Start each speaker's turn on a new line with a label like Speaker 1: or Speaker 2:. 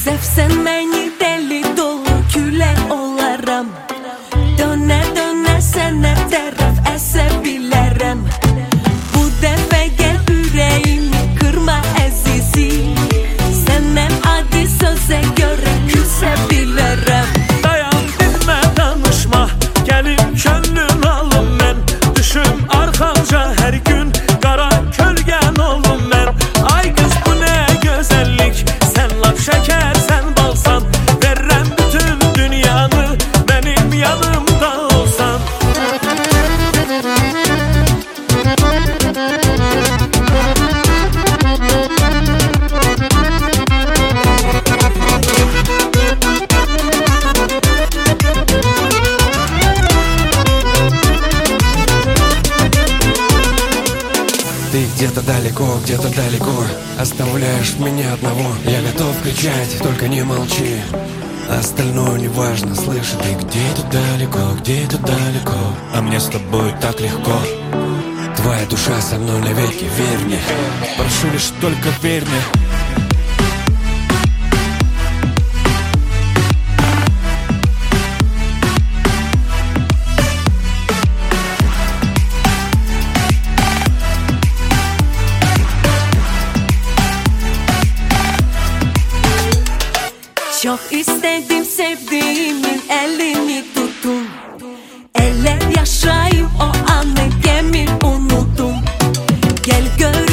Speaker 1: Sevsen beni deli dolu küle olaram. Döne döne sene taraf esebilirim. Bu defa gel yüreğimi kırma ezisi. Senem adi söze göre küsebilirim.
Speaker 2: Dayan dinme danışma, gelin könlün alım ben. Düşüm arkanca her gün, kara kölgen olum ben. Ay kız bu ne güzellik, sen laf şeker sen balsan. Verrem bütün dünyanı, benim yanımda olsan.
Speaker 3: Ты где-то далеко, оставляешь меня одного. Я готов кричать, только не молчи. Остальное не важно, слышишь, ты где-то далеко, а мне с тобой так легко. Твоя душа со мной навеки, верь мне. Прошу лишь только верь мне.
Speaker 1: Çok istedim sevdiğimin elini tuttum. Elle yaşayayım o anı, gemi unuttum. Gel gör